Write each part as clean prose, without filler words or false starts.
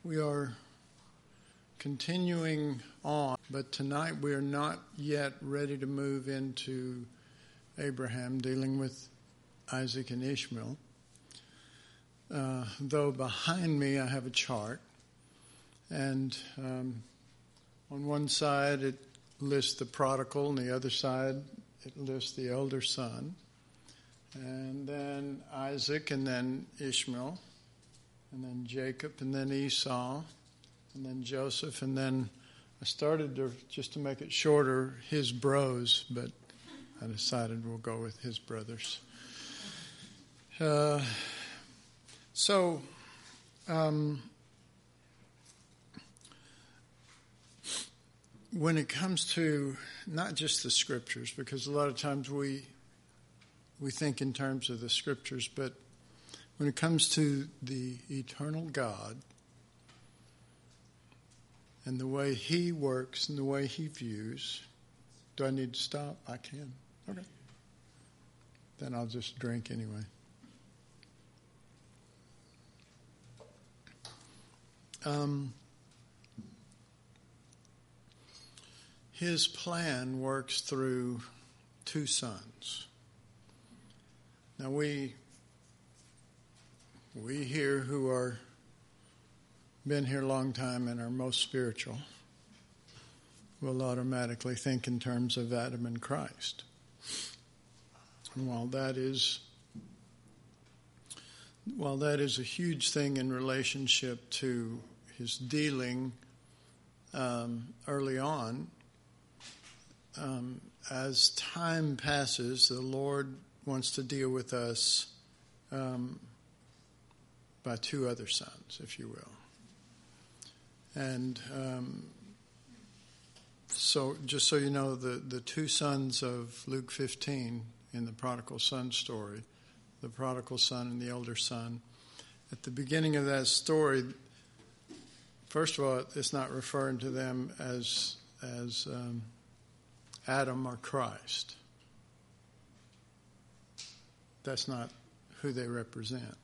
We are continuing on, but tonight we are not yet ready to move into Abraham, dealing with Isaac and Ishmael. Though behind me I have a chart, and on one side it lists the prodigal, and the other side it lists the elder son, and then Isaac, and then Ishmael, and then Jacob, and then Esau, and then Joseph, and then I started to, just to make it shorter, his bros, but I decided we'll go with his brothers. When it comes to not just the scriptures, because a lot of times we think in terms of the scriptures, but when it comes to the eternal God and the way he works and the way he views, do I need to stop? I can. Okay. Then I'll just drink anyway. His plan works through two sons. Now we here who are been here a long time and are most spiritual will automatically think in terms of Adam and Christ. And while that is a huge thing in relationship to his dealing early on, as time passes, the Lord wants to deal with us by two other sons, if you will. And so just so you know, the two sons of Luke 15 in the prodigal son story, the prodigal son and the elder son, at the beginning of that story, first of all, it's not referring to them as Adam or Christ. That's not who they represent.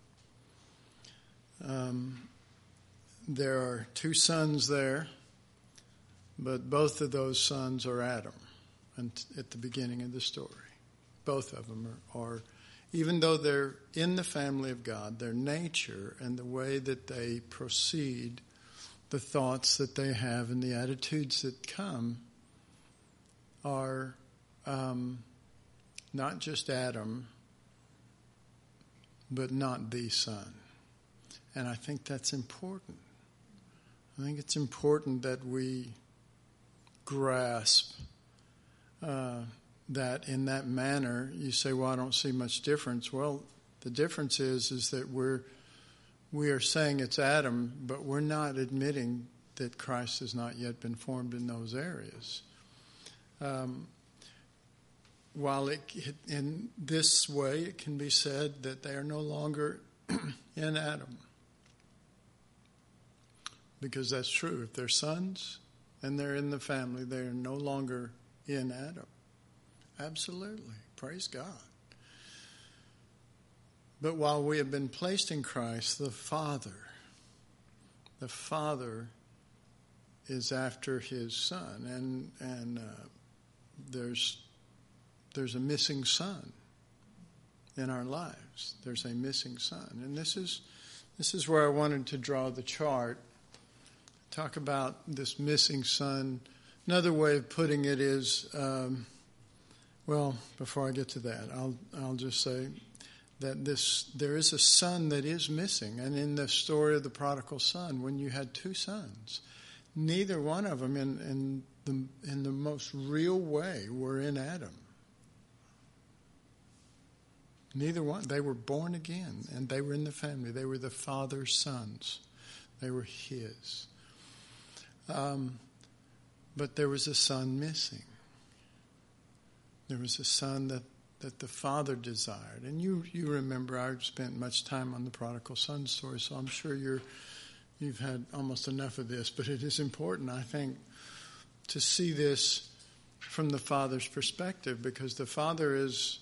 There are two sons there, but both of those sons are Adam at the beginning of the story. Both of them are, even though they're in the family of God, their nature and the way that they proceed, the thoughts that they have and the attitudes that come are not just Adam, but not the son. And I think that's important. I think it's important that we grasp that in that manner. You say, well, I don't see much difference. Well, the difference is that we are saying it's Adam, but we're not admitting that Christ has not yet been formed in those areas. While in this way it can be said that they are no longer in Adam. Because that's true. If they're sons and they're in the family, they are no longer in Adam. Absolutely. Praise God. But while we have been placed in Christ, the Father is after his Son. And there's a missing son in our lives. There's a missing son. And this is where I wanted to draw the chart. Talk about this missing son. Another way of putting it is, before I get to that, I'll just say that there is a son that is missing. And in the story of the prodigal son, when you had two sons, neither one of them in the most real way were in Adam. Neither one. They were born again, and they were in the family. They were the Father's sons. They were his. But there was a son missing. There was a son that the Father desired. And you remember, I've spent much time on the prodigal son story, so I'm sure you've had almost enough of this. But it is important, I think, to see this from the Father's perspective, because the Father is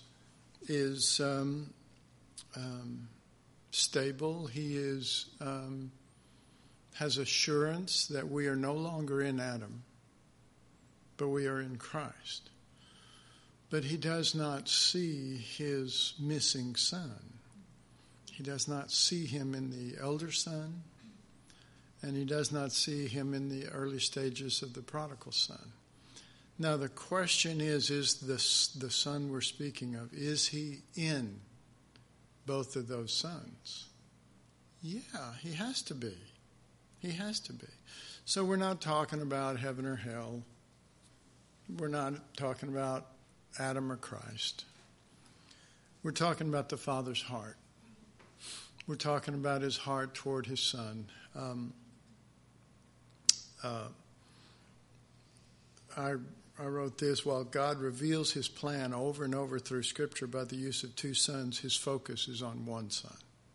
stable. He is has assurance that we are no longer in Adam, but we are in Christ. But he does not see his missing son. He does not see him in the elder son, and he does not see him in the early stages of the prodigal son. Now the question is this the son we're speaking of, is he in both of those sons? Yeah, he has to be. He has to be. So we're not talking about heaven or hell. We're not talking about Adam or Christ. We're talking about the Father's heart. We're talking about his heart toward his son. I wrote this: while God reveals his plan over and over through Scripture by the use of two sons, his focus is on one son.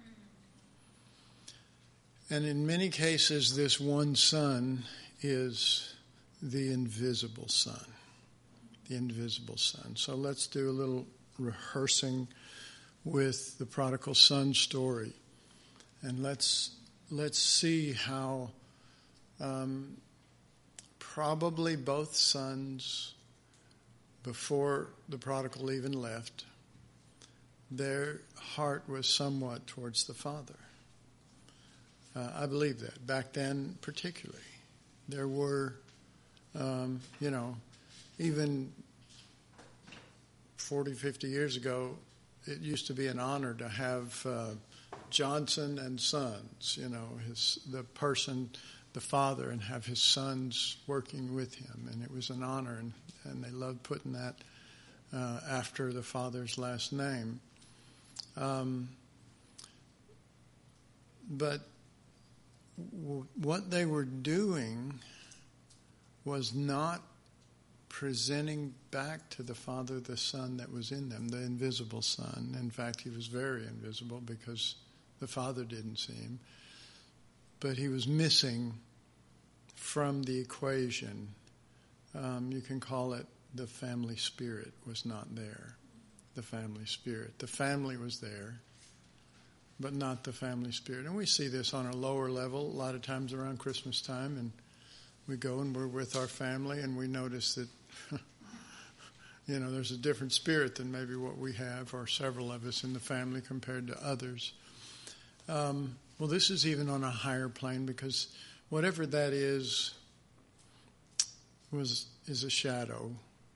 And in many cases, this one son is the invisible son. The invisible son. So let's do a little rehearsing with the prodigal son story. And let's see how probably both sons, before the prodigal even left, their heart was somewhat towards the father. I believe that. Back then, particularly, there were, even 40, 50 years ago, it used to be an honor to have Johnson and Sons, the father, and have his sons working with him. And it was an honor, and they loved putting that after the father's last name. But what they were doing was not presenting back to the Father the Son that was in them, the invisible Son. In fact, he was very invisible because the Father didn't see him. But he was missing from the equation. You can call it the family spirit was not there. The family spirit. The family was there, but not the family spirit. And we see this on a lower level a lot of times around Christmas time, and we go and we're with our family and we notice that there's a different spirit than maybe what we have, or several of us in the family, compared to others. Well, this is even on a higher plane, because whatever that is a shadow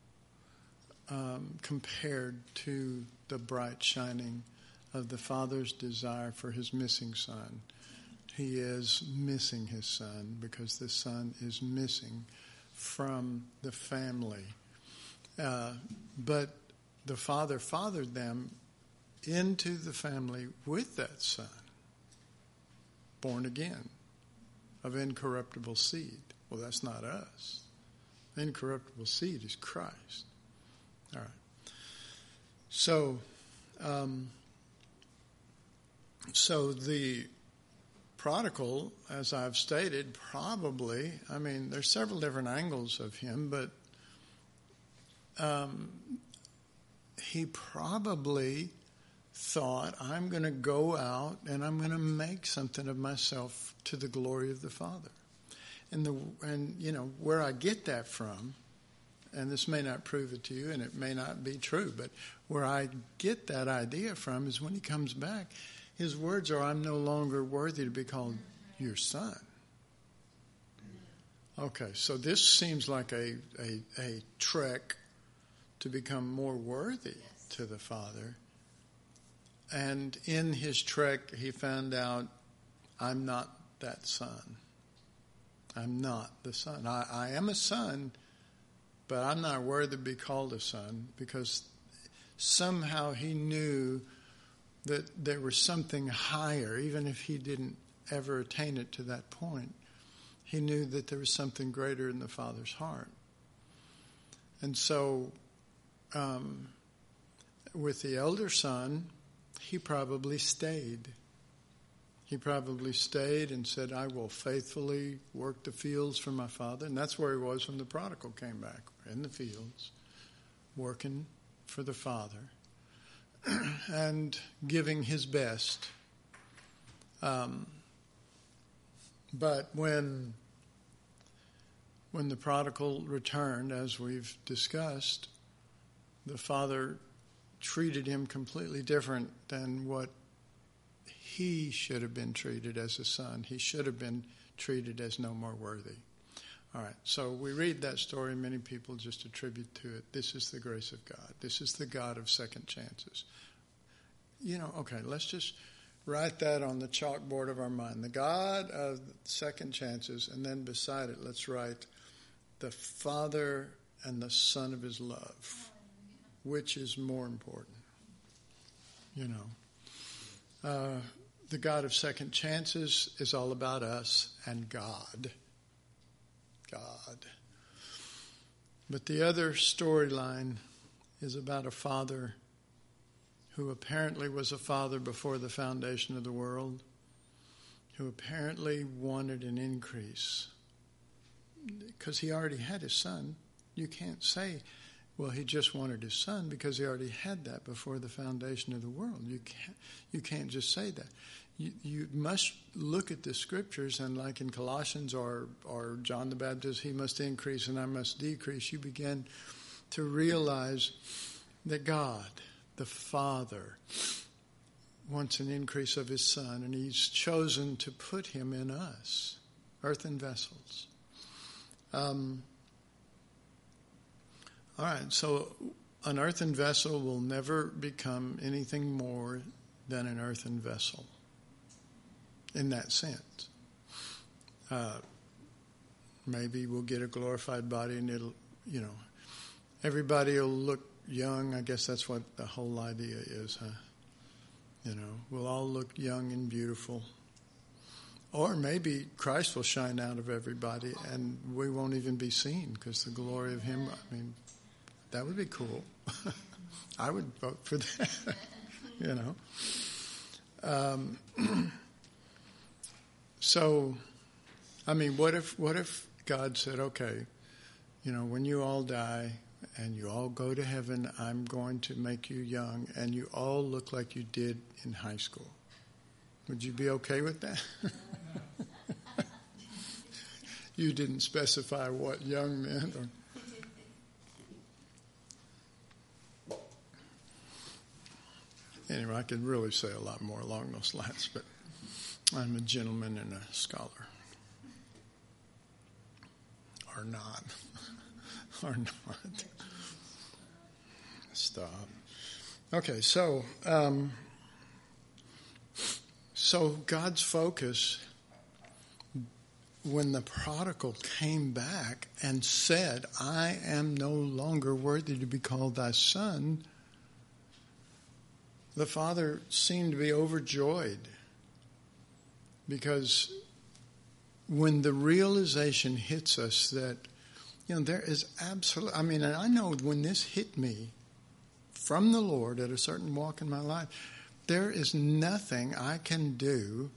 compared to the bright shining of the Father's desire for his missing son. He is missing his son because the son is missing from the family. But the Father fathered them into the family with that son, born again, of incorruptible seed. Well, that's not us. Incorruptible seed is Christ. All right. So the prodigal, as I've stated, probably, there's several different angles of him, but he probably thought, I'm going to go out and I'm going to make something of myself to the glory of the Father. And where I get that from, and this may not prove it to you, and it may not be true, but where I get that idea from is when he comes back, his words are, I'm no longer worthy to be called your son. Okay, so this seems like a trek to become more worthy to the Father. And in his trek, he found out, I'm not that son. I'm not the son. I am a son, but I'm not worthy to be called a son, because somehow he knew that there was something higher, even if he didn't ever attain it to that point. He knew that there was something greater in the Father's heart. And so with the elder son, he probably stayed. He probably stayed and said, I will faithfully work the fields for my father. And that's where he was when the prodigal came back, in the fields, working for the Father and giving his best. But when the prodigal returned, as we've discussed, the father treated him completely different than what he should have been treated as a son. He should have been treated as no more worthy. All right, so we read that story, and many people just attribute to it, this is the grace of God. This is the God of second chances. Okay, let's just write that on the chalkboard of our mind. The God of second chances, and then beside it, let's write the Father and the Son of His love. Which is more important? The God of second chances is all about us and God. But the other storyline is about a father who apparently was a father before the foundation of the world, who apparently wanted an increase because he already had his son. You can't say, well, he just wanted his son, because he already had that before the foundation of the world. You can't just say that. You must look at the scriptures, and like in Colossians or John the Baptist, he must increase and I must decrease. You begin to realize that God, the Father, wants an increase of his son, and he's chosen to put him in us, earthen vessels. All right, so an earthen vessel will never become anything more than an earthen vessel in that sense. Maybe we'll get a glorified body and it'll, everybody will look young. I guess that's what the whole idea is, huh? We'll all look young and beautiful. Or maybe Christ will shine out of everybody and we won't even be seen because the glory of him, that would be cool. I would vote for that, So, what if God said, okay, when you all die and you all go to heaven, I'm going to make you young and you all look like you did in high school. Would you be okay with that? You didn't specify what young meant. Anyway, I could really say a lot more along those lines, but I'm a gentleman and a scholar. Or not. Or not. Stop. Okay, so God's focus, when the prodigal came back and said, I am no longer worthy to be called thy son, the father seemed to be overjoyed, because when the realization hits us that, there is absolutely, and I know when this hit me from the Lord at a certain walk in my life, there is nothing I can do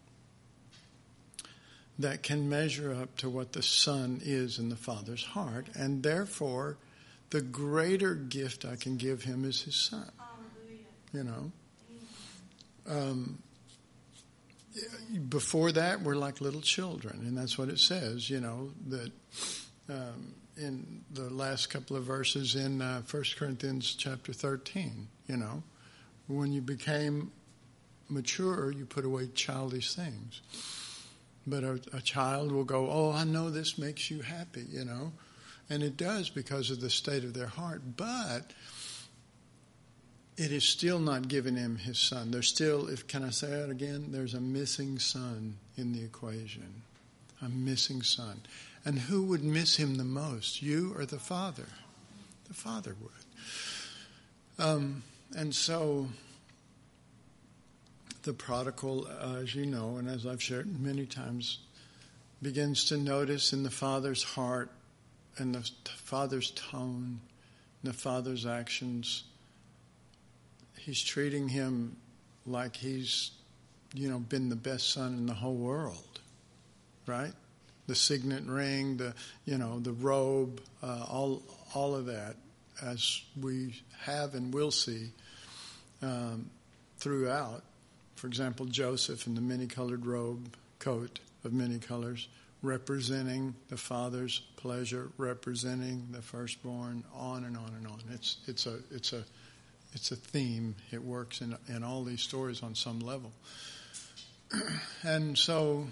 that can measure up to what the Son is in the Father's heart, and therefore the greater gift I can give him is his Son. Before that, we're like little children, and that's what it says, that in the last couple of verses in 1 Corinthians chapter 13, when you became mature, you put away childish things. But a child will go, oh, I know this makes you happy, and it does because of the state of their heart, but it is still not giving him his son. There's still, can I say that again? There's a missing son in the equation. A missing son. And who would miss him the most? You or the Father? The Father would. And so the prodigal, as you know, and as I've shared many times, begins to notice in the Father's heart and the Father's tone, and the Father's actions, he's treating him like he's, been the best son in the whole world, right? The signet ring, the robe, all of that, as we have and will see throughout. For example, Joseph in the many-colored robe, coat, of many colors, representing the Father's pleasure, representing the firstborn, on and on and on. It's a theme. It works in all these stories on some level. And so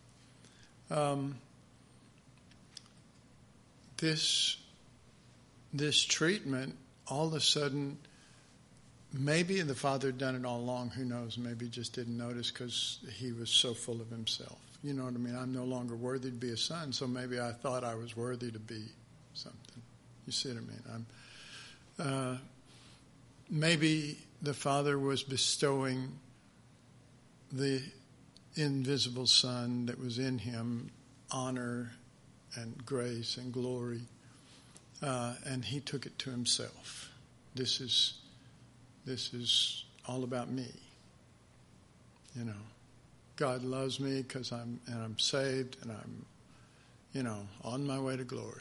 this treatment, all of a sudden, maybe the Father had done it all along, who knows, maybe he just didn't notice because he was so full of himself. You know what I mean? I'm no longer worthy to be a son, so maybe I thought I was worthy to be something. You see what I mean? Maybe the Father was bestowing the invisible Son that was in him honor and grace and glory, and he took it to himself. This is all about me. You know, God loves me because I'm saved and I'm, on my way to glory.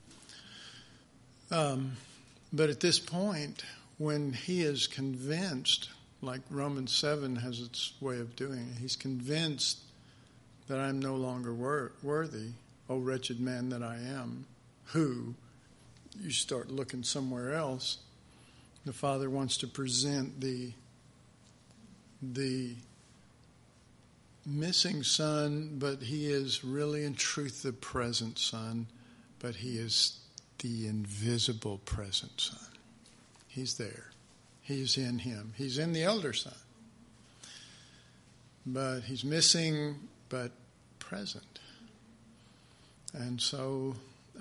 But at this point, when he is convinced, like Romans 7 has its way of doing it, he's convinced that I'm no longer worthy, O wretched man that I am, who, you start looking somewhere else, the Father wants to present the missing Son, but he is really in truth the present Son, but he is the invisible present Son. He's there. He's in him. He's in the elder Son. But he's missing, but present. And so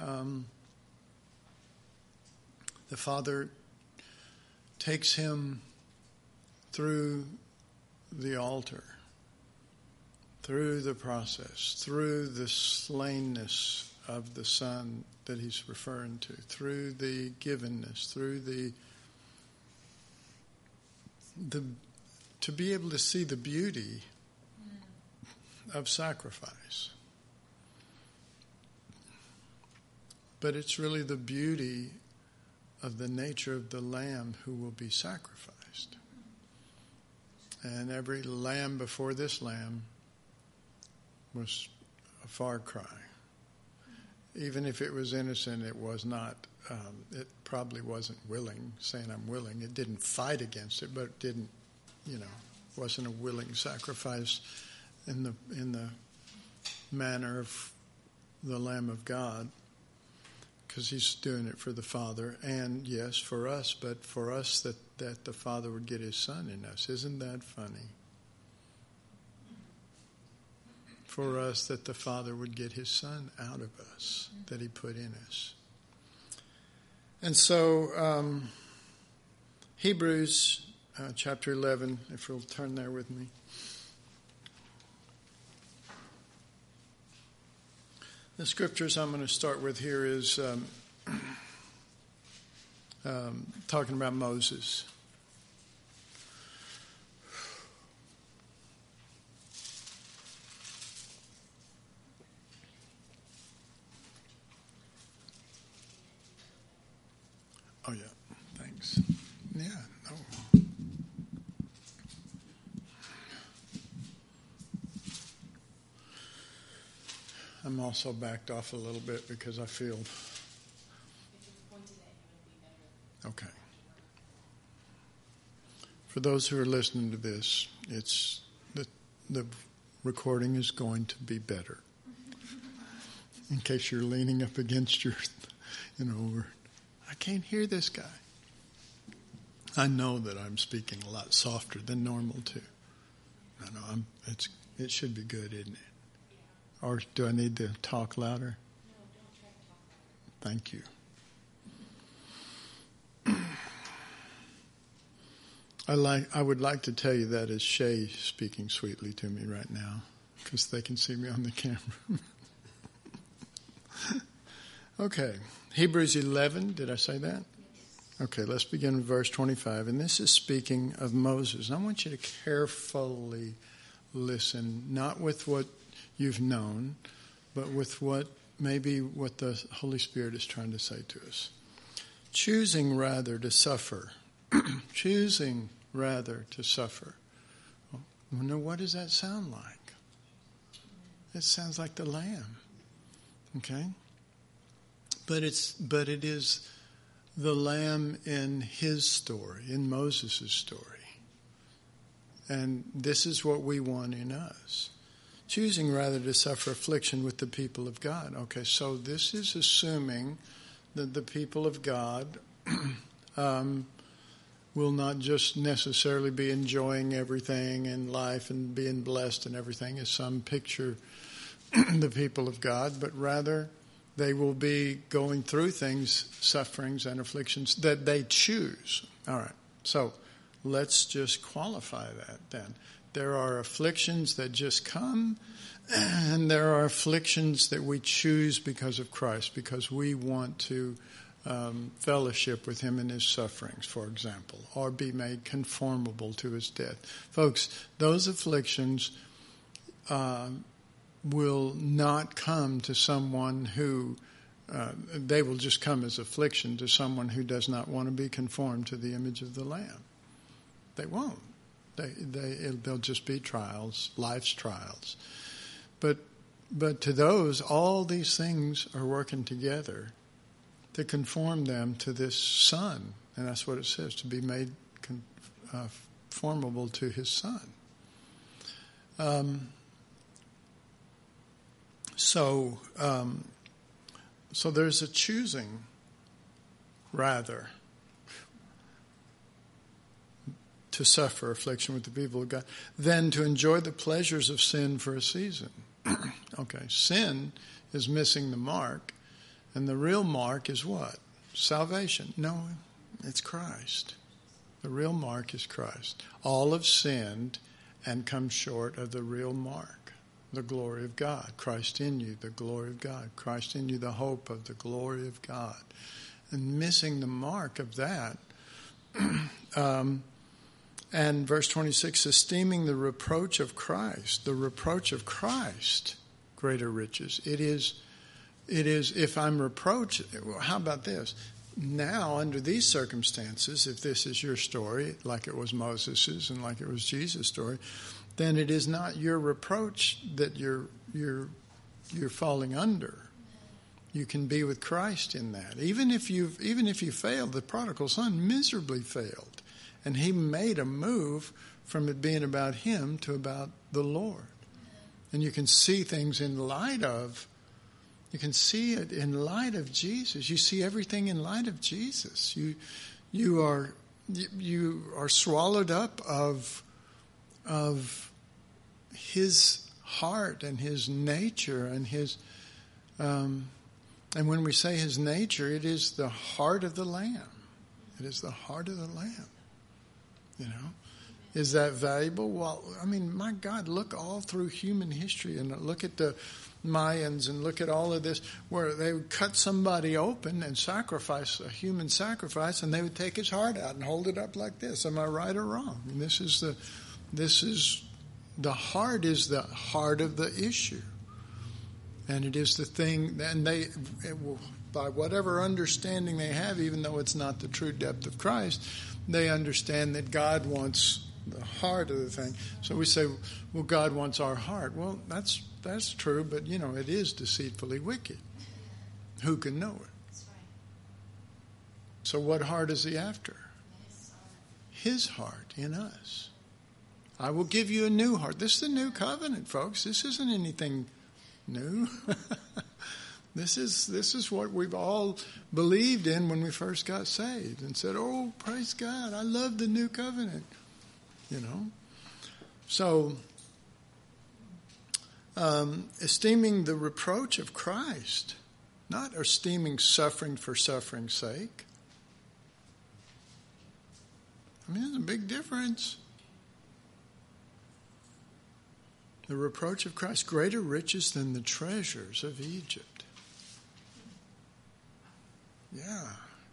the Father takes him through the altar, through the process, through the slainness of the Son that he's referring to, the givenness, through the to be able to see the beauty of sacrifice. But it's really the beauty of the nature of the Lamb who will be sacrificed. And every lamb before this lamb was a far cry. Even if it was innocent, it was not. It probably wasn't willing, saying I'm willing. It didn't fight against it, but it didn't, wasn't a willing sacrifice in the manner of the Lamb of God, because he's doing it for the Father, and yes, for us, but for us that the Father would get his Son in us. Isn't that funny? For us that the Father would get his Son out of us, that he put in us. And so Hebrews chapter 11, if you'll turn there with me. The scriptures I'm going to start with here is talking about Moses. Oh, yeah. Thanks. Yeah, no. I'm also backed off a little bit because I feel... Okay. For those who are listening to this, it's the recording is going to be better. In case you're leaning up against your, I can't hear this guy. I know that I'm speaking a lot softer than normal too. I know it should be good, isn't it? Or do I need to talk louder? No, don't try to talk louder. Thank you. I would like to tell you that is Shay speaking sweetly to me right now, because they can see me on the camera. Okay, Hebrews 11, did I say that? Okay, let's begin with verse 25. And this is speaking of Moses. And I want you to carefully listen, not with what you've known, but with what the Holy Spirit is trying to say to us. Choosing rather to suffer. Choosing rather to suffer. Well, what does that sound like? It sounds like the lamb. Okay? But it is the lamb in his story, in Moses' story. And this is what we want in us. Choosing rather to suffer affliction with the people of God. Okay, so this is assuming that the people of God will not just necessarily be enjoying everything in life and being blessed and everything as some picture the people of God, but rather they will be going through things, sufferings and afflictions that they choose. All right, so let's just qualify that then. There are afflictions that just come, and there are afflictions that we choose because of Christ, because we want to fellowship with him in his sufferings, for example, or be made conformable to his death. Folks, those afflictions will not come to someone who, they will just come as affliction to someone who does not want to be conformed to the image of the Lamb. They won't. They'll just be trials, life's trials. But to those, all these things are working together to conform them to this Son. And that's what it says, to be made conformable to his Son. So there's a choosing, rather, to suffer affliction with the people of God than to enjoy the pleasures of sin for a season. Okay, sin is missing the mark, and the real mark is what? Salvation. No, it's Christ. The real mark is Christ. All have sinned and come short of the real mark, the glory of God. Christ in you, the glory of God. Christ in you, the hope of the glory of God. And missing the mark of that, and verse 26, esteeming the reproach of Christ, greater riches. It is, if I'm reproached, how about this? Now, under these circumstances, if this is your story, like it was Moses's and like it was Jesus' story, then it is not your reproach that you're falling under. You can be with Christ in that. Even if you failed, the prodigal son miserably failed. And he made a move from it being about him to about the Lord. And you can see things in light of, you can see it in light of Jesus. You see everything in light of Jesus. You are swallowed up of his heart and his nature and his, and when we say his nature, it is the heart of the Lamb. It is the heart of the Lamb. You know, is that valuable? Well, I mean, my God, look all through human history and look at the Mayans and look at all of this where they would cut somebody open and sacrifice a human sacrifice, and they would take his heart out and hold it up like this. Am I right or wrong? I mean, the heart is the heart of the issue, and it is the thing. And by whatever understanding they have, even though it's not the true depth of Christ, they understand that God wants the heart of the thing. So we say, well, God wants our heart. Well, that's true, but, you know, it is deceitfully wicked. Who can know it? That's right. So what heart is he after? His heart in us. I will give you a new heart. This is the new covenant, folks. This isn't anything new. This is what we've all believed in when we first got saved and said, oh, praise God, I love the new covenant, you know. So, esteeming the reproach of Christ, not esteeming suffering for suffering's sake. I mean, there's a big difference. The reproach of Christ, greater riches than the treasures of Egypt. Yeah.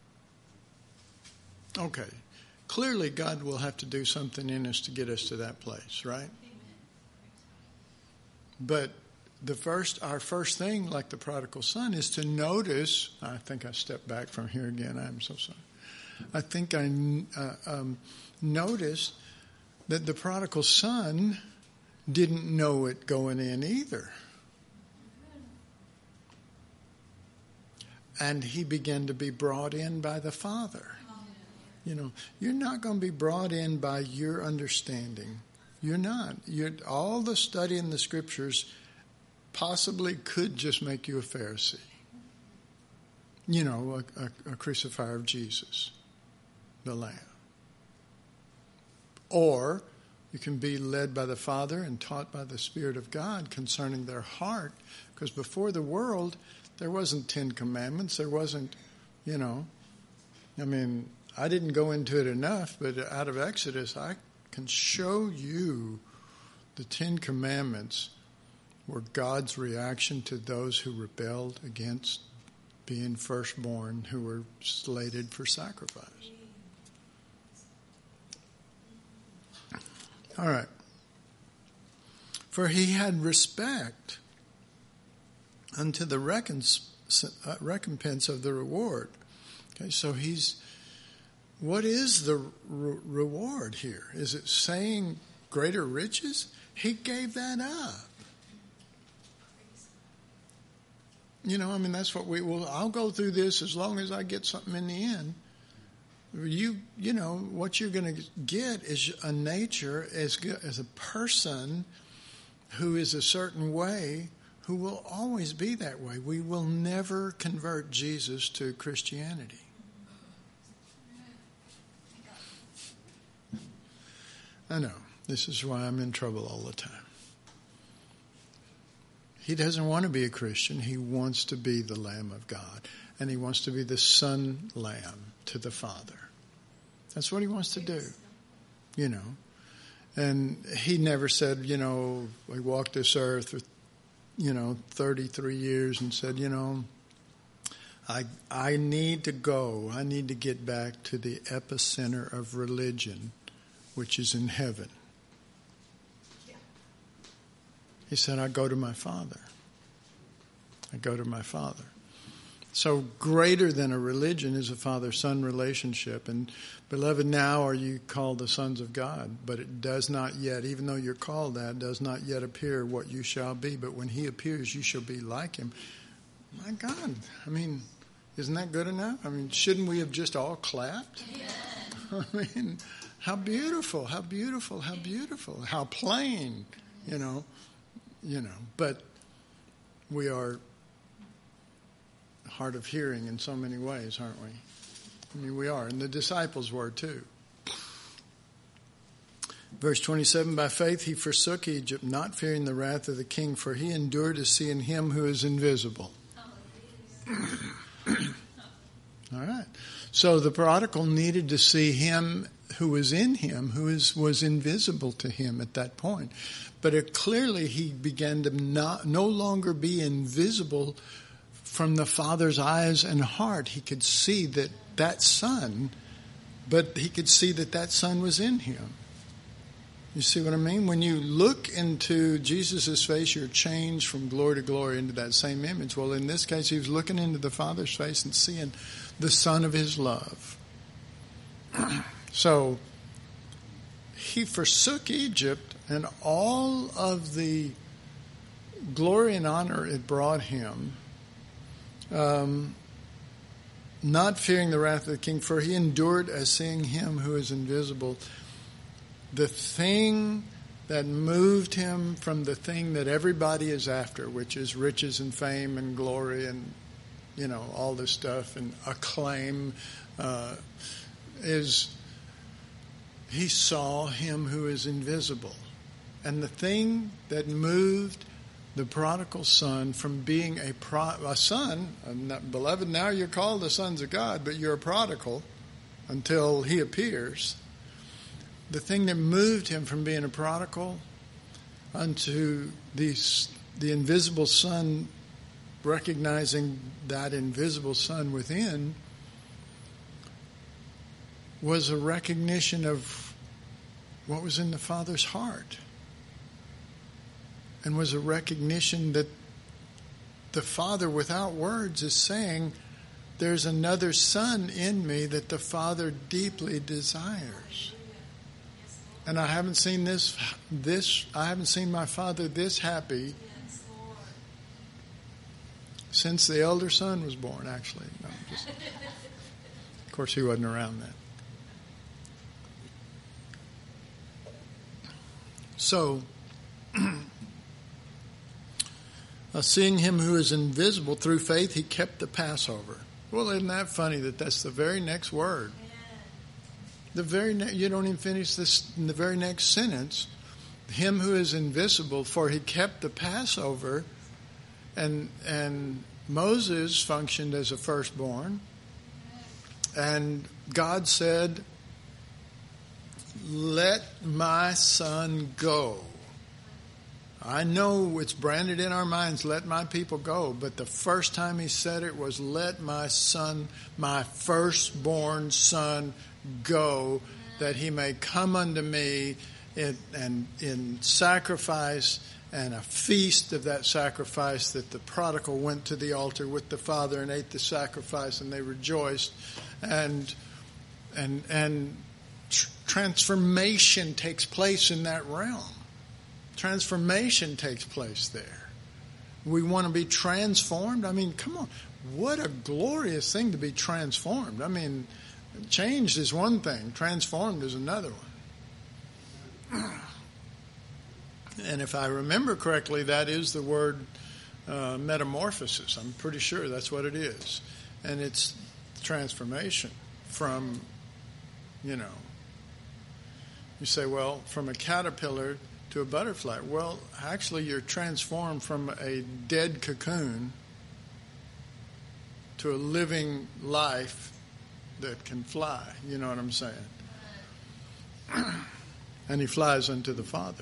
Okay. Clearly, God will have to do something in us to get us to that place, right? But our first thing, like the prodigal son, is to notice. I think I stepped back from here again. I'm so sorry. I think I noticed that the prodigal son didn't know it going in either. and he began to be brought in by the Father. You know, you're not going to be brought in by your understanding. You're not. All the study in the Scriptures possibly could just make you a Pharisee. You know, a crucifier of Jesus, the Lamb. Or you can be led by the Father and taught by the Spirit of God concerning their heart. Because before the world, there wasn't 10 Commandments. There wasn't, you know. I mean, I didn't go into it enough, but out of Exodus, I can show you the 10 Commandments were God's reaction to those who rebelled against being firstborn, who were slated for sacrifice. All right. For he had respect unto the recompense of the reward. Okay, so what is the reward here? Is it saying greater riches? He gave that up. You know, I mean, that's what I'll go through this as long as I get something in the end. You know, what you're going to get is a nature as a person who is a certain way, who will always be that way. We will never convert Jesus to Christianity. I know. This is why I'm in trouble all the time. He doesn't want to be a Christian. He wants to be the Lamb of God. And he wants to be the Son Lamb to the Father. That's what he wants to do. You know. And he never said, you know, we walked this earth for, 33 years and said, I need to go. I need to get back to the epicenter of religion, which is in heaven. He said, I go to my Father. I go to my Father. So greater than a religion is a father-son relationship. And beloved, now are you called the sons of God. But it does not yet, even though you're called that, does not yet appear what you shall be. But when he appears, you shall be like him. My God, I mean, isn't that good enough? I mean, shouldn't we have just all clapped? I mean, how beautiful, how beautiful, how beautiful, how plain, but we are hard of hearing in so many ways, aren't we? I mean, we are, and the disciples were too. Verse 27, by faith he forsook Egypt, not fearing the wrath of the king, for he endured to see in him who is invisible. All right. So the prodigal needed to see him who was in him, who was invisible to him at that point. But clearly he began to no longer be invisible from the Father's eyes and heart. He could see that Son, but he could see that Son was in him. You see what I mean? When you look into Jesus' face, you're changed from glory to glory into that same image. Well, in this case, he was looking into the Father's face and seeing the Son of his love. So he forsook Egypt and all of the glory and honor it brought him, not fearing the wrath of the king, for he endured as seeing him who is invisible. The thing that moved him from the thing that everybody is after, which is riches and fame and glory and, all this stuff and acclaim, is he saw him who is invisible. And the thing that moved the prodigal son from being a son, beloved, now you're called the sons of God, but you're a prodigal until he appears. The thing that moved him from being a prodigal unto the invisible son, recognizing that invisible son within, was a recognition of what was in the Father's heart. And was a recognition that the Father, without words, is saying, there's another Son in me that the Father deeply desires. And I haven't seen I haven't seen my Father this happy since the elder son was born, actually. No, of course, he wasn't around then. So, seeing him who is invisible through faith, he kept the Passover. Well, isn't that funny that that's the very next word? You don't even finish this in the very next sentence. Him who is invisible, for he kept the Passover, and Moses functioned as a firstborn, and God said, "Let my son go." I know it's branded in our minds, "Let my people go," but the first time he said it was, "Let my son, my firstborn son, go, that he may come unto me in sacrifice and a feast of that sacrifice," that the prodigal went to the altar with the father and ate the sacrifice, and they rejoiced, and transformation takes place in that realm. Transformation takes place there. We want to be transformed. I mean, come on. What a glorious thing to be transformed. I mean, changed is one thing. Transformed is another one. And if I remember correctly, that is the word metamorphosis. I'm pretty sure that's what it is. And it's transformation from, you say, well, from a caterpillar to a butterfly. Well, actually, you're transformed from a dead cocoon to a living life that can fly. You know what I'm saying? And he flies unto the Father.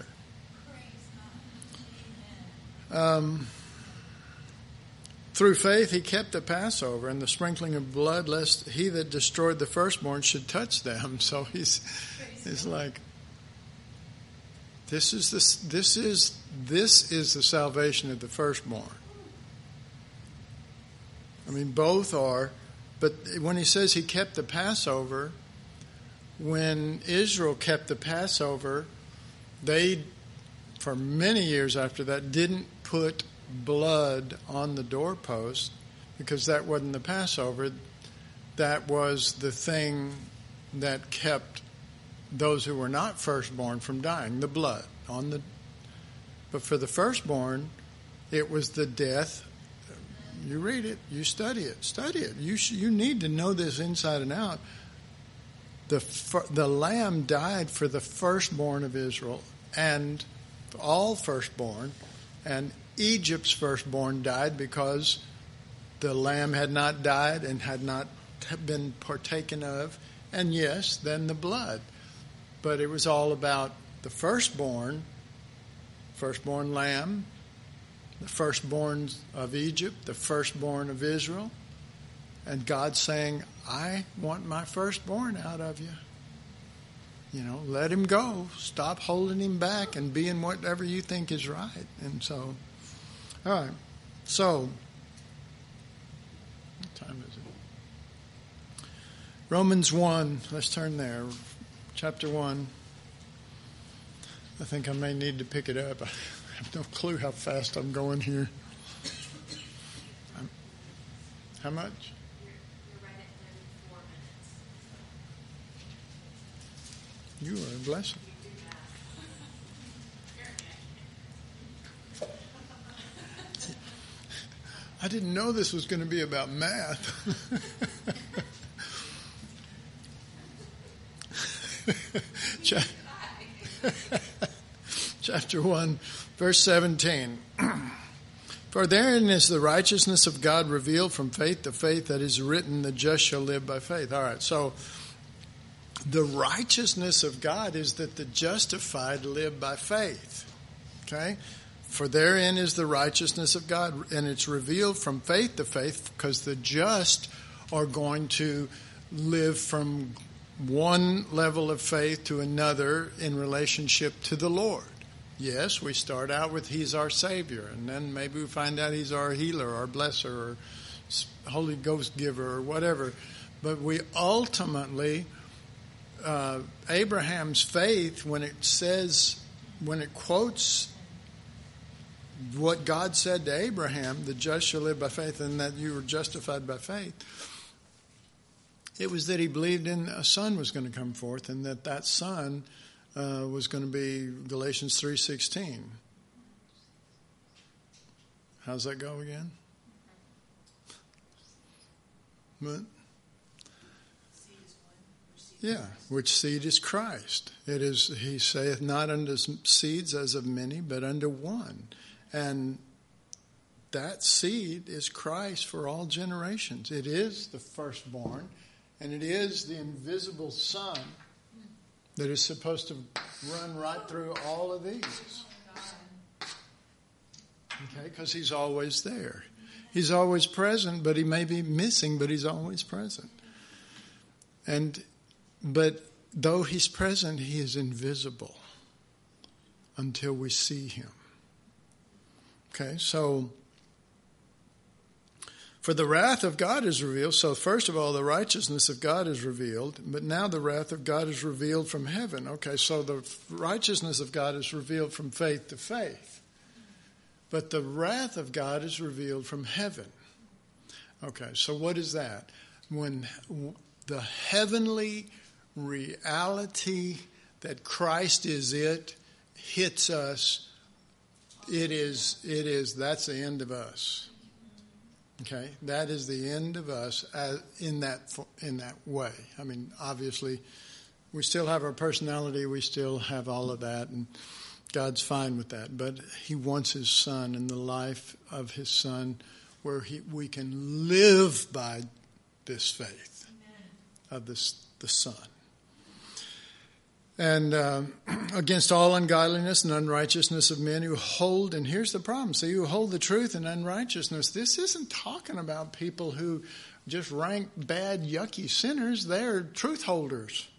Through faith, he kept the Passover and the sprinkling of blood, lest he that destroyed the firstborn should touch them. So he's like, This is the salvation of the firstborn. I mean, both are, but when he says he kept the Passover, when Israel kept the Passover, they, for many years after that, didn't put blood on the doorpost because that wasn't the Passover. That was the thing that kept those who were not firstborn from dying, the blood on the. But for the firstborn, it was the death. You read it, you study it. You need to know this inside and out. The lamb died for the firstborn of Israel, and all firstborn, and Egypt's firstborn died because the lamb had not died and had not been partaken of, and yes, then the blood. But it was all about the firstborn lamb, the firstborn of Egypt, the firstborn of Israel, and God saying, I want my firstborn out of you. Let him go. Stop holding him back and being whatever you think is right. And so, all right. So, what time is it? Romans 1. Let's turn there. Chapter 1. I think I may need to pick it up. I have no clue how fast I'm going here. How much? You're right at 34 minutes. You are a blessing. I didn't know this was going to be about math. Chapter 1, verse 17. For therein is the righteousness of God revealed from faith to faith, that is written, the just shall live by faith. All right, so the righteousness of God is that the justified live by faith. Okay? For therein is the righteousness of God, and it's revealed from faith to faith, because the just are going to live from one level of faith to another in relationship to the Lord. Yes, we start out with He's our Savior, and then maybe we find out He's our healer, our blesser, or Holy Ghost giver, or whatever. But we ultimately, Abraham's faith, when it quotes what God said to Abraham, the just shall live by faith, and that you were justified by faith, it was that he believed in a son was going to come forth, and that son was going to be Galatians 3:16. How's that go again? What? Yeah, which seed is Christ. It is, he saith, not unto seeds as of many, but unto one. And that seed is Christ for all generations. It is the firstborn, and it is the invisible Son that is supposed to run right through all of these. Okay, because he's always there. He's always present, but he may be missing, but he's always present. But though he's present, he is invisible until we see him. Okay, so for the wrath of God is revealed. So first of all, the righteousness of God is revealed, but now the wrath of God is revealed from heaven. Okay, so the righteousness of God is revealed from faith to faith. But the wrath of God is revealed from heaven. Okay, so what is that? When the heavenly reality that Christ is it hits us, that's the end of us. Okay, that is the end of us in that way. I mean, obviously, we still have our personality, we still have all of that, and God's fine with that. But he wants his son and the life of his son where we can live by this faith of the Son. And against all ungodliness and unrighteousness of men who hold, and here's the problem, so you hold the truth in unrighteousness. This isn't talking about people who just rank bad, yucky sinners. They're truth holders.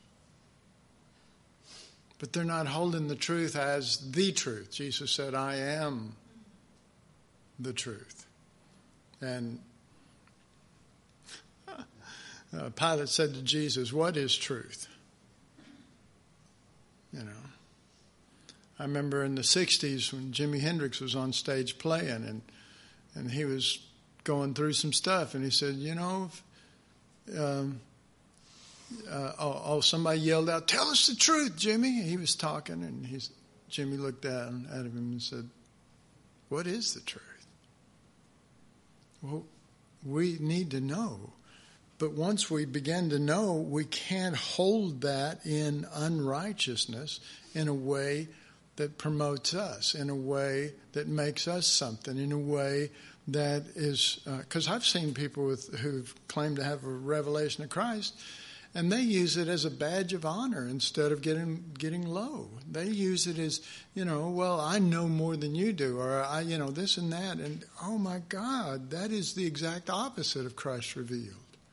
But they're not holding the truth as the truth. Jesus said, I am the truth. And Pilate said to Jesus, what is truth? You know, I remember in the 60s when Jimi Hendrix was on stage playing and he was going through some stuff and he said, you know, somebody yelled out, tell us the truth, Jimmy. He was talking and Jimmy looked down at him and said, what is the truth? Well, we need to know. But once we begin to know, we can't hold that in unrighteousnove in a way that promotes us, in a way that makes us something, in a way that is... Because I've seen people who've claimed to have a revelation of Christ, and they use it as a badge of honor instead of getting low. They use it as, well, I know more than you do, or I, this and that. And oh my God, that is the exact opposite of Christ revealed.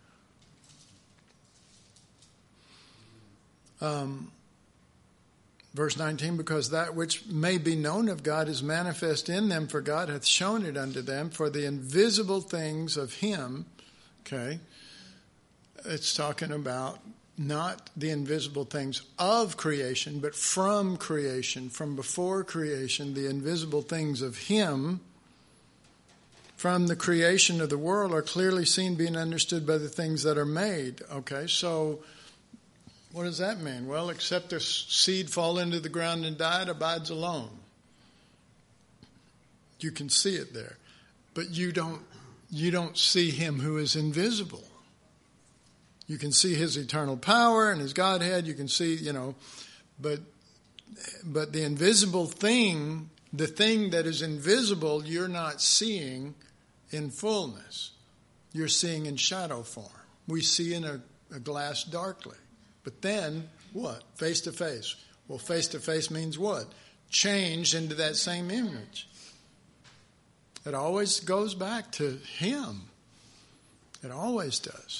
Verse 19, because that which may be known of God is manifest in them, for God hath shown it unto them, for the invisible things of him, okay, it's talking about not the invisible things of creation, but from creation, from before creation, the invisible things of him, from the creation of the world are clearly seen, being understood by the things that are made. Okay, so... what does that mean? Well, except the seed fall into the ground and die, it abides alone. You can see it there. But you don't see him who is invisible. You can see his eternal power and his Godhead. You can see, but the invisible thing, the thing that is invisible, you're not seeing in fullness. You're seeing in shadow form. We see in a glass darkly. But then, what? Face to face. Well, face to face means what? Changed into that same image. It always goes back to him. It always does.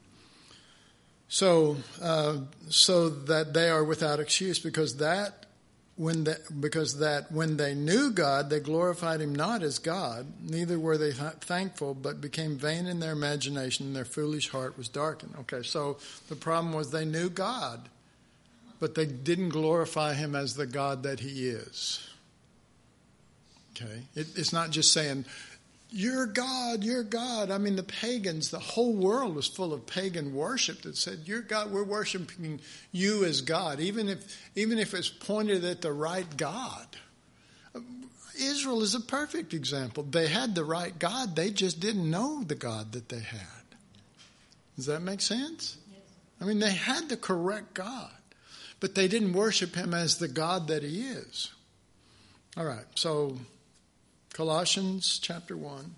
So that they are without excuse, because when they knew God, they glorified him not as God, neither were they thankful, but became vain in their imagination, and their foolish heart was darkened. Okay, so the problem was they knew God, but they didn't glorify him as the God that he is. Okay? It's not just saying, you're God, you're God. I mean, the pagans, the whole world was full of pagan worship that said, you're God, we're worshiping you as God, even if it's pointed at the right God. Israel is a perfect example. They had the right God, they just didn't know the God that they had. Does that make sense? I mean, they had the correct God, but they didn't worship him as the God that he is. All right, so Colossians chapter 1.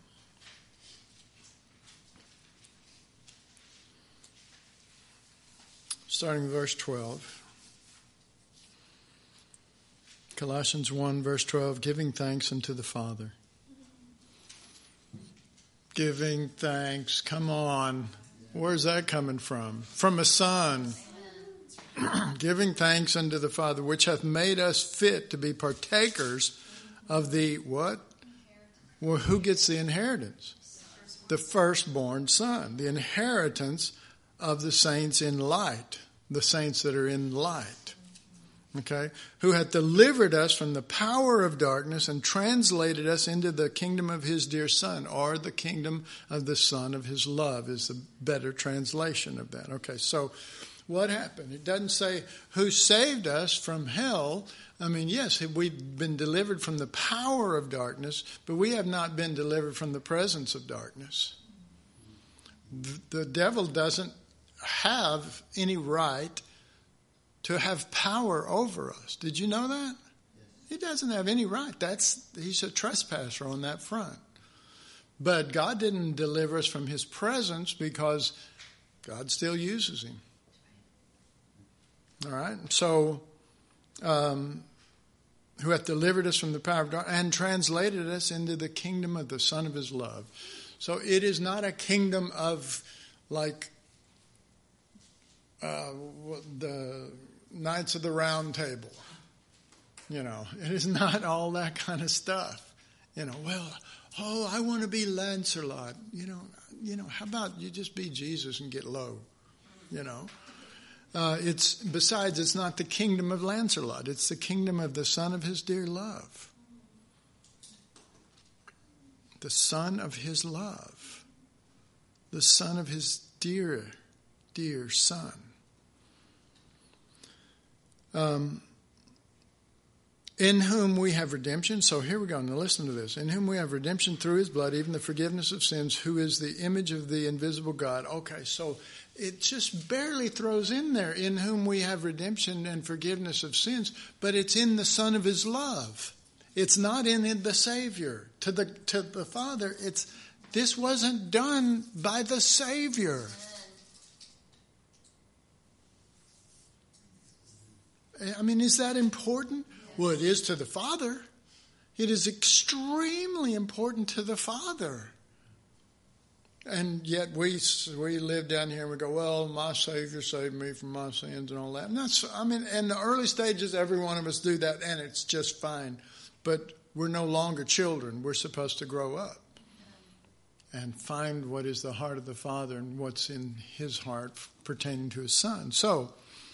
Starting with verse 12. Colossians 1, verse 12, giving thanks unto the Father. Giving thanks, come on. Where's that coming from? From a son. Giving thanks unto the Father, which hath made us fit to be partakers of the what? Well, who gets the inheritance? The firstborn son. The inheritance of the saints in light. The saints that are in light. Okay? Who hath delivered us from the power of darkness and translated us into the kingdom of his dear Son, or the kingdom of the Son of his love is the better translation of that. Okay, so what happened? It doesn't say who saved us from hell. I mean, yes, we've been delivered from the power of darkness, but we have not been delivered from the presence of darkness. The devil doesn't have any right to have power over us. Did you know that? He doesn't have any right. He's a trespasser on that front. But God didn't deliver us from his presence because God still uses him. All right? So, who hath delivered us from the power of darkness and translated us into the kingdom of the Son of his love. So it is not a kingdom of like the Knights of the Round Table. You know, it is not all that kind of stuff. You know, I want to be Lancelot. You know, how about you just be Jesus and get low? You know, it's not the kingdom of Lancelot. It's the kingdom of the Son of his dear love. The Son of his love. The Son of his dear Son. In whom we have redemption. So here we go. Now listen to this. In whom we have redemption through his blood, even the forgiveness of sins, who is the image of the invisible God. Okay, so it just barely throws in there, in whom we have redemption and forgiveness of sins, but it's in the Son of his love. It's not in the Savior. To the Father, this wasn't done by the Savior. I mean, is that important? Well, it is to the Father. It is extremely important to the Father. And yet we live down here and we go, well, my Savior saved me from my sins and all that. And in the early stages, every one of us do that, and it's just fine. But we're no longer children. We're supposed to grow up and find what is the heart of the Father and what's in his heart pertaining to his Son. So,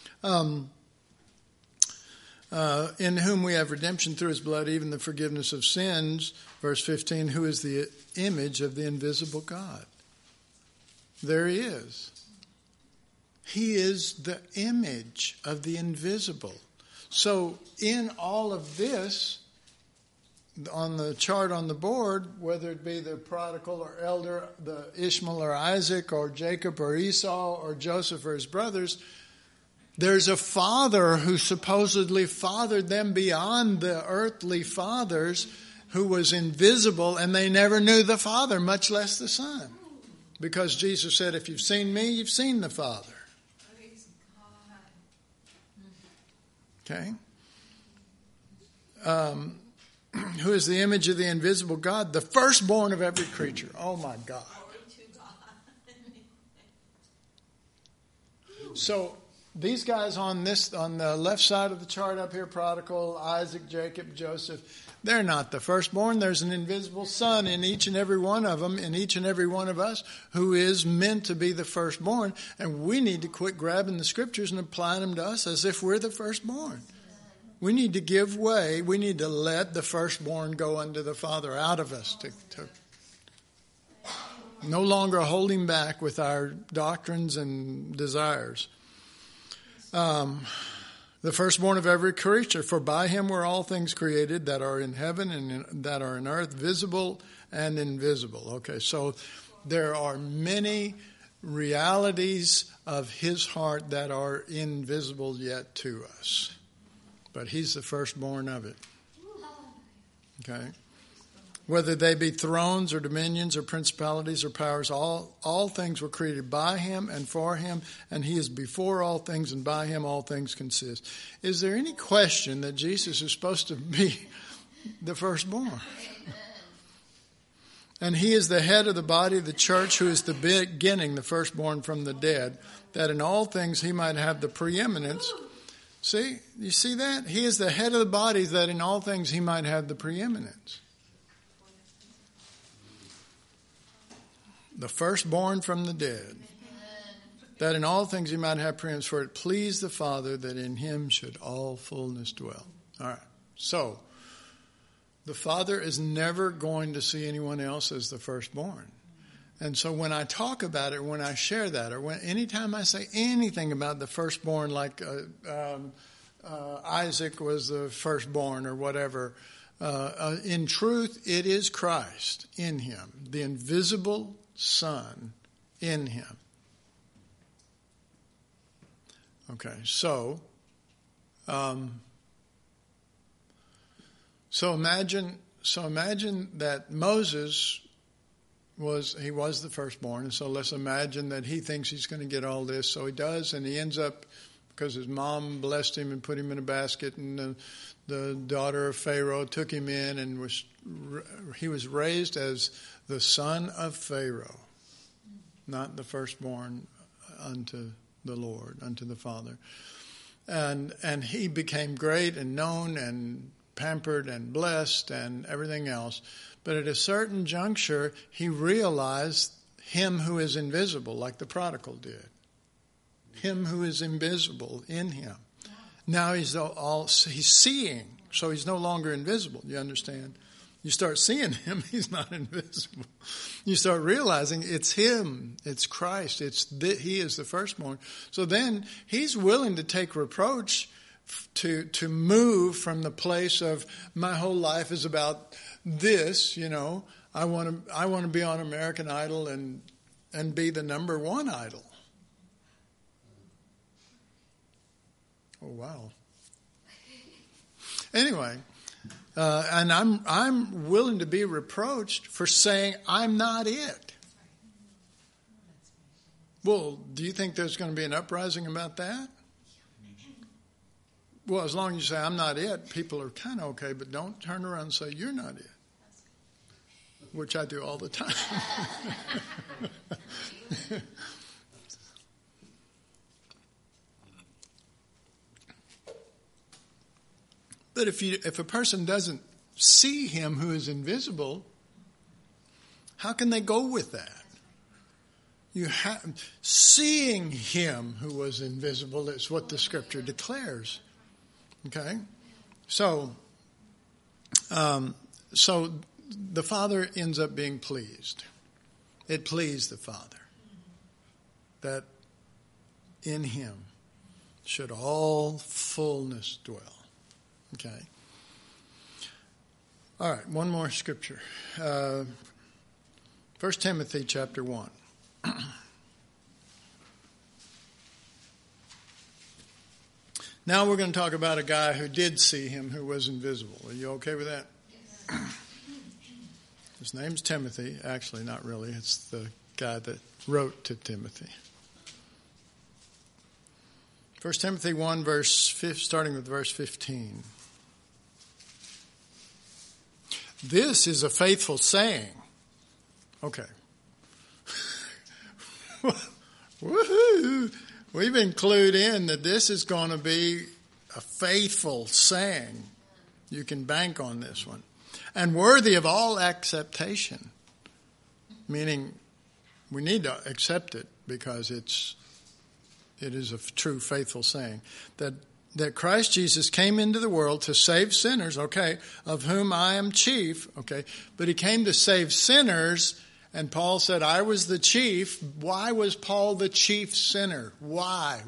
in whom we have redemption through his blood, even the forgiveness of sins, verse 15, who is the image of the invisible God. There he is. He is the image of the invisible. So in all of this, on the chart on the board, whether it be the prodigal or elder, the Ishmael or Isaac or Jacob or Esau or Joseph or his brothers, there's a father who supposedly fathered them beyond the earthly fathers, who was invisible, and they never knew the Father, much less the Son. Because Jesus said, if you've seen me, you've seen the Father. Okay? Who is the image of the invisible God, the firstborn of every creature. Oh my God. So these guys on the left side of the chart up here, prodigal, Isaac, Jacob, Joseph, they're not the firstborn. There's an invisible Son in each and every one of them, in each and every one of us, who is meant to be the firstborn. And we need to quit grabbing the scriptures and applying them to us as if we're the firstborn. We need to give way. We need to let the firstborn go unto the Father out of us. To no longer holding back with our doctrines and desires. The firstborn of every creature, for by him were all things created that are in heaven and that are in earth, visible and invisible. Okay, so there are many realities of his heart that are invisible yet to us. But he's the firstborn of it. Okay? Whether they be thrones or dominions or principalities or powers, all things were created by him and for him, and he is before all things, and by him all things consist. Is there any question that Jesus is supposed to be the firstborn? And he is the head of the body of the church, who is the beginning, the firstborn from the dead, that in all things he might have the preeminence. See, you see that? He is the head of the body, that in all things he might have the preeminence. The firstborn from the dead, that in all things he might have preeminence, for it pleased the Father that in him should all fullness dwell. All right. So, the Father is never going to see anyone else as the firstborn. And so when I talk about it, when I share that, or anytime I say anything about the firstborn, like Isaac was the firstborn or whatever, in truth, it is Christ in him, the invisible Son in him. Okay, so imagine that Moses was the firstborn, and so let's imagine that he thinks he's going to get all this, so he does, and he ends up, because his mom blessed him and put him in a basket, and the daughter of Pharaoh took him in, and he was raised as the son of Pharaoh, not the firstborn unto the Lord, unto the Father. And he became great and known and pampered and blessed and everything else. But at a certain juncture, he realized him who is invisible, like the prodigal did. Him who is invisible in him. Now he's seeing, so he's no longer invisible. You understand? You start seeing him, he's not invisible. You start realizing it's him, it's Christ, he is the firstborn. So then he's willing to take reproach to move from the place of my whole life is about this, I want to be on American Idol and be the number one idol. Oh wow. Anyway, and I'm willing to be reproached for saying I'm not it. Well, do you think there's going to be an uprising about that? Well, as long as you say I'm not it, people are kind of okay, but don't turn around and say you're not it, which I do all the time. But if a person doesn't see him who is invisible, how can they go with that? Seeing him who was invisible is what the Scripture declares. Okay, so the Father ends up being pleased. It pleased the Father that in him should all fullness dwell. Okay. All right, one more scripture. 1 Timothy chapter 1. Now we're going to talk about a guy who did see him who was invisible. Are you okay with that? Yes. His name's Timothy. Actually, not really. It's the guy that wrote to Timothy. 1 Timothy 1, starting with verse 15. This is a faithful saying. Okay. Woohoo! We've been clued in that this is going to be a faithful saying. You can bank on this one. And worthy of all acceptation. Meaning we need to accept it because it is a true faithful saying. That that Christ Jesus came into the world to save sinners, okay, of whom I am chief, okay, but he came to save sinners, and Paul said, I was the chief. Why was Paul the chief sinner? Why?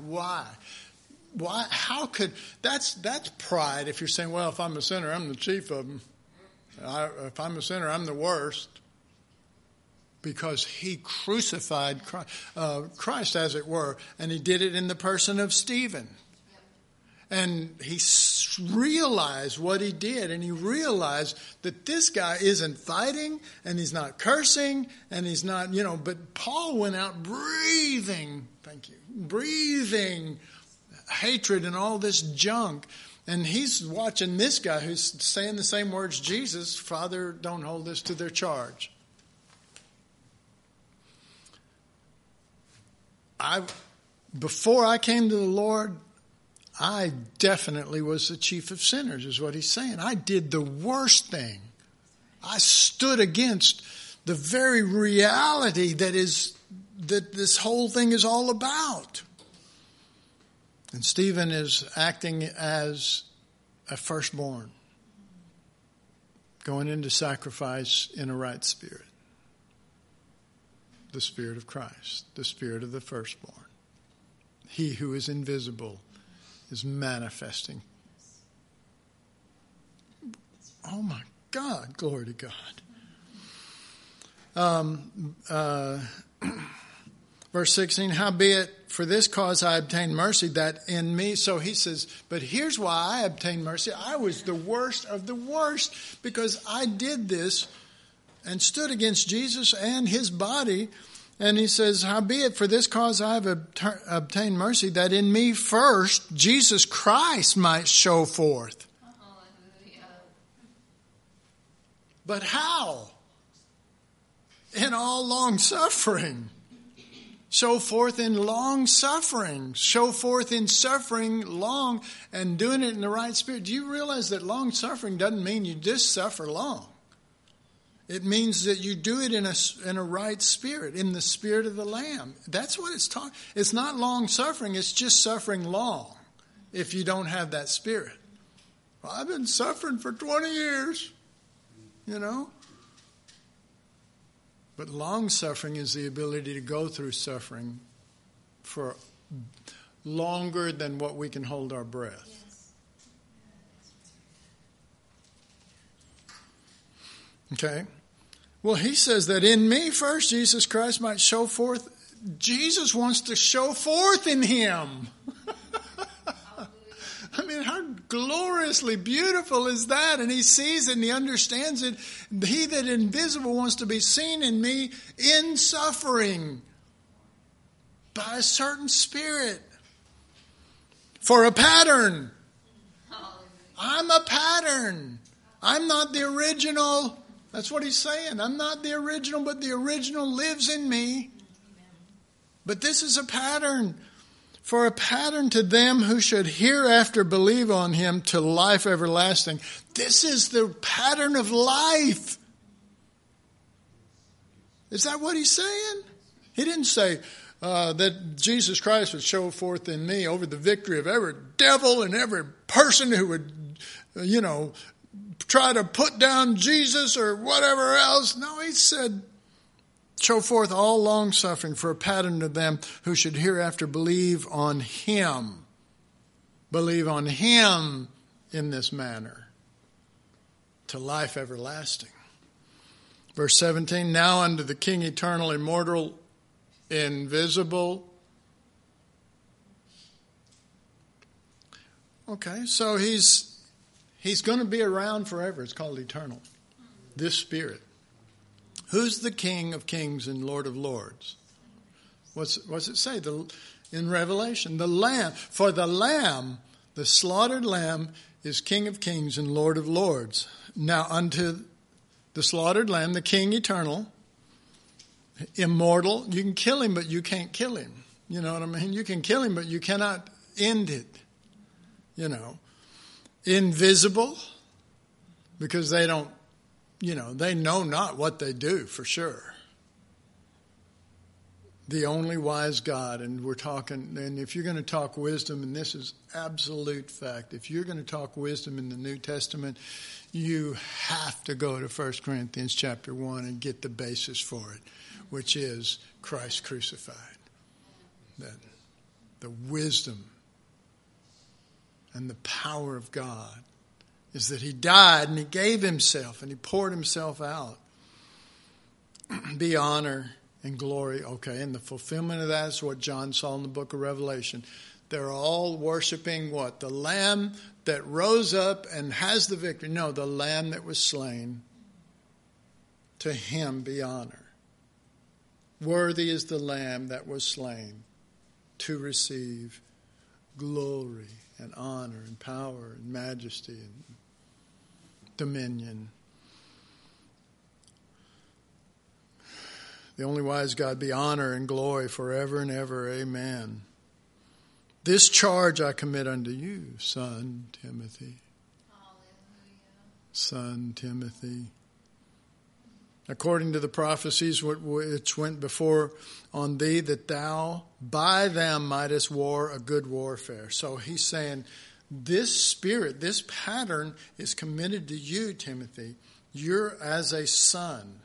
How could, that's pride if you're saying, well, if I'm a sinner, I'm the chief of them. If I'm a sinner, I'm the worst. Because he crucified Christ, as it were, and he did it in the person of Stephen. And he realized what he did, and he realized that this guy isn't fighting, and he's not cursing, and he's not, but Paul went out breathing hatred and all this junk. And he's watching this guy who's saying the same words Jesus, Father, don't hold this to their charge. Before I came to the Lord, I definitely was the chief of sinners, is what he's saying. I did the worst thing. I stood against the very reality that this whole thing is all about. And Stephen is acting as a firstborn, going into sacrifice in a right spirit. The Spirit of Christ, the Spirit of the firstborn. He who is invisible is manifesting. Oh my God, glory to God. Verse 16, howbeit for this cause I obtained mercy, that in me, so he says, but here's why I obtained mercy. I was the worst of the worst because I did this and stood against Jesus and his body. And he says, howbeit for this cause I have obtained mercy, that in me first Jesus Christ might show forth. Hallelujah. But how? In all long suffering. Show forth in long suffering. Show forth in suffering long and doing it in the right spirit. Do you realize that long suffering doesn't mean you just suffer long? It means that you do it in a right spirit, in the spirit of the Lamb. That's what it's talking. It's not long suffering. It's just suffering long if you don't have that spirit. Well, I've been suffering for 20 years, But long suffering is the ability to go through suffering for longer than what we can hold our breath. Okay. Well, he says that in me first Jesus Christ might show forth. Jesus wants to show forth in him. I mean, how gloriously beautiful is that? And he sees it and he understands it. He that invisible wants to be seen in me in suffering by a certain spirit. For a pattern. I'm a pattern. I'm not the original. That's what he's saying. I'm not the original, but the original lives in me. But this is a pattern. For a pattern to them who should hereafter believe on him to life everlasting. This is the pattern of life. Is that what he's saying? He didn't say that Jesus Christ would show forth in me over the victory of every devil and every person who would, try to put down Jesus or whatever else. No, he said, show forth all long suffering for a pattern to them who should hereafter believe on him. Believe on him in this manner to life everlasting. Verse 17, now unto the King eternal, immortal, invisible. Okay, so he's going to be around forever. It's called eternal. This Spirit. Who's the King of kings and Lord of lords? What's it say in Revelation? The Lamb. For the Lamb, the slaughtered Lamb, is King of kings and Lord of lords. Now unto the slaughtered Lamb, the King eternal, immortal. You can kill him, but you can't kill him. You know what I mean? You can kill him, but you cannot end it. Invisible, because they don't, they know not what they do for sure. the only wise God, and we're talking, and if you're going to talk wisdom, and this is absolute fact, if you're going to talk wisdom in the New Testament, you have to go to 1 Corinthians chapter 1 and get the basis for it, which is Christ crucified. That the wisdom and the power of God is that he died and he gave himself and he poured himself out. Be honor and glory. Okay, and the fulfillment of that is what John saw in the book of Revelation. They're all worshiping what? The Lamb that rose up and has the victory. No, the Lamb that was slain. To him be honor. Worthy is the Lamb that was slain to receive glory and honor and power and majesty and dominion. The only wise God be honor and glory forever and ever. Amen. This charge I commit unto you, son Timothy. Hallelujah. Son Timothy. According to the prophecies which went before on thee, that thou by them mightest war a good warfare. So he's saying, this spirit, this pattern is committed to you, Timothy. You're as a son.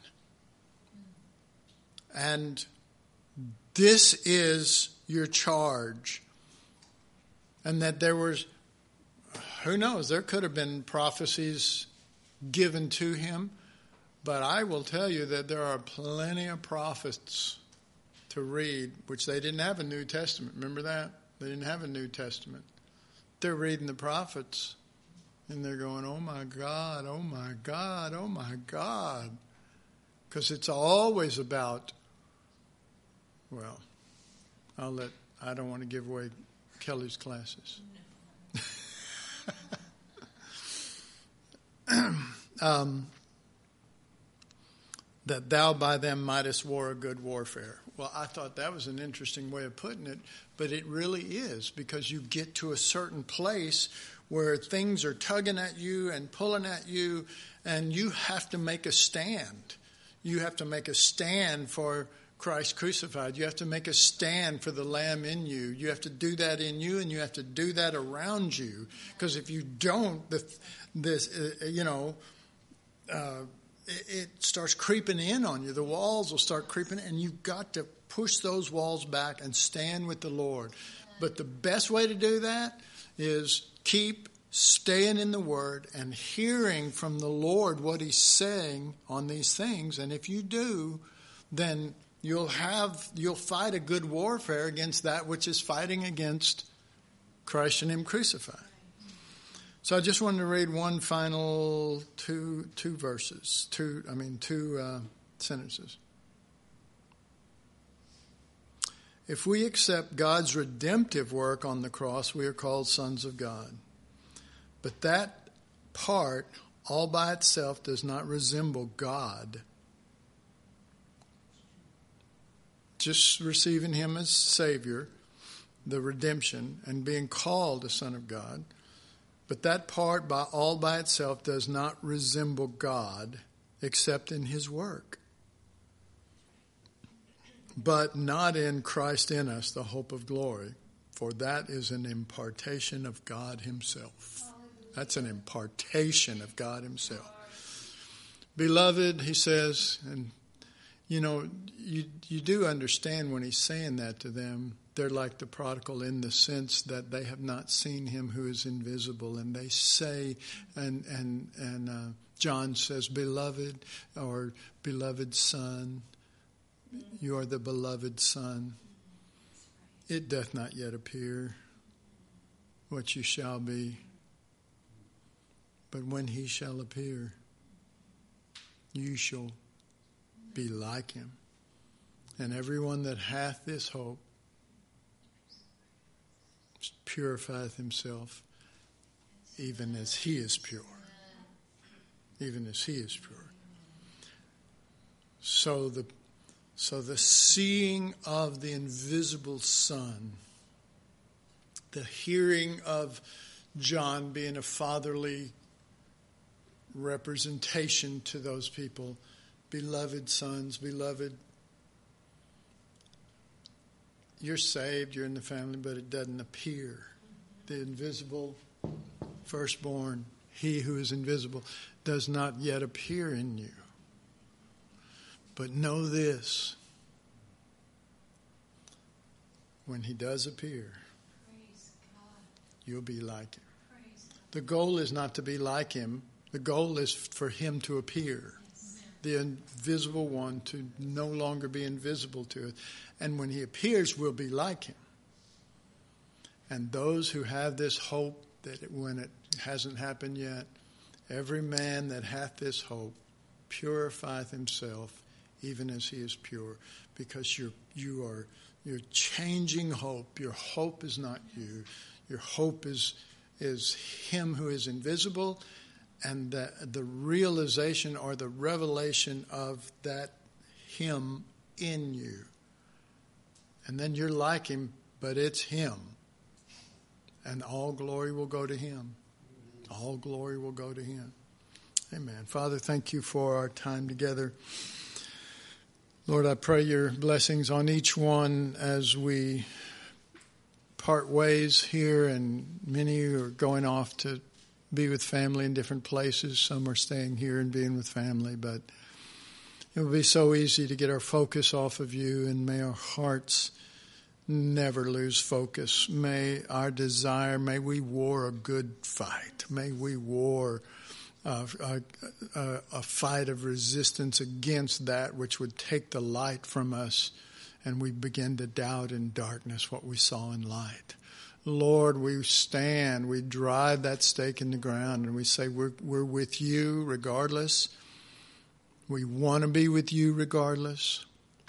And this is your charge. And that there was, who knows, there could have been prophecies given to him. But I will tell you that there are plenty of prophets to read, which they didn't have a New Testament. Remember that? They didn't have a New Testament. They're reading the prophets, and they're going, oh my God, oh my God, oh my God. Because it's always about, well, I don't want to give away Kelly's classes. That thou by them mightest war a good warfare. Well, I thought that was an interesting way of putting it, but it really is, because you get to a certain place where things are tugging at you and pulling at you, and you have to make a stand. You have to make a stand for Christ crucified. You have to make a stand for the Lamb in you. You have to do that in you, and you have to do that around you. Because if you don't, it starts creeping in on you. The walls will start creeping in, and you've got to push those walls back and stand with the Lord. But the best way to do that is keep staying in the Word and hearing from the Lord what He's saying on these things. And if you do, then you'll fight a good warfare against that which is fighting against Christ and Him crucified. So I just wanted to read one final two sentences. If we accept God's redemptive work on the cross, we are called sons of God. But that part all by itself does not resemble God. Just receiving Him as Savior, the redemption, and being called a son of God. But that part all by itself does not resemble God except in His work. But not in Christ in us, the hope of glory, for that is an impartation of God Himself. That's an impartation of God Himself. Beloved, he says, and you do understand when he's saying that to them, they're like the prodigal in the sense that they have not seen Him who is invisible. And they say, and John says, beloved, or beloved son, you are the beloved son. It doth not yet appear what you shall be. But when He shall appear, you shall be like Him. And everyone that hath this hope purifieth himself even as He is pure. Even as He is pure. So the seeing of the invisible Son, the hearing of John being a fatherly representation to those people, beloved sons, beloved you're saved, you're in the family, but it doesn't appear. The invisible firstborn, he who is invisible, does not yet appear in you. But know this, when he does appear, you'll be like him. The goal is not to be like him. The goal is for him to appear. The invisible one to no longer be invisible to us. And when he appears, we'll be like him. And those who have this hope that when it hasn't happened yet, every man that hath this hope purifieth himself even as he is pure. Because you're changing hope. Your hope is not you. Your hope is him who is invisible, and the realization or the revelation of that him in you. And then you're like him, but it's him. And all glory will go to him. All glory will go to him. Amen. Father, thank you for our time together. Lord, I pray your blessings on each one as we part ways here, and many are going off to be with family in different places. Some are staying here and being with family, but it will be so easy to get our focus off of you, and may our hearts never lose focus. May our desire, may we war a good fight. May we war a fight of resistance against that which would take the light from us, and we begin to doubt in darkness what we saw in light. Lord, we stand, we drive that stake in the ground, and we say we're with you regardless. We want to be with you regardless.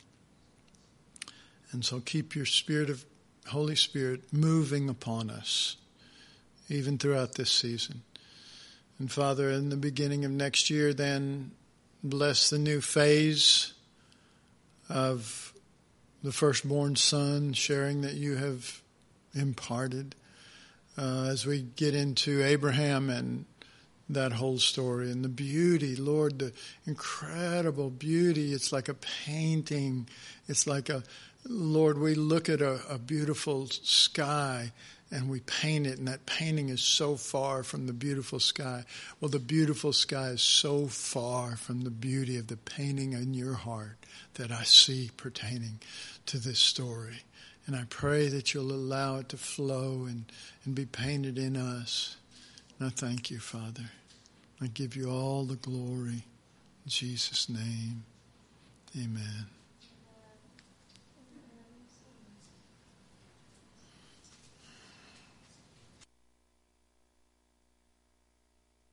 And so keep your Holy Spirit moving upon us, even throughout this season. And Father, in the beginning of next year, then bless the new phase of the firstborn son, sharing that you have imparted. As we get into Abraham and that whole story and the beauty, Lord, the incredible beauty. It's like a painting. It's like Lord, we look at a beautiful sky and we paint it, and that painting is so far from the beautiful sky. Well, the beautiful sky is so far from the beauty of the painting in your heart that I see pertaining to this story. And I pray that you'll allow it to flow and be painted in us. And I thank you, Father. I give you all the glory. In Jesus' name, amen.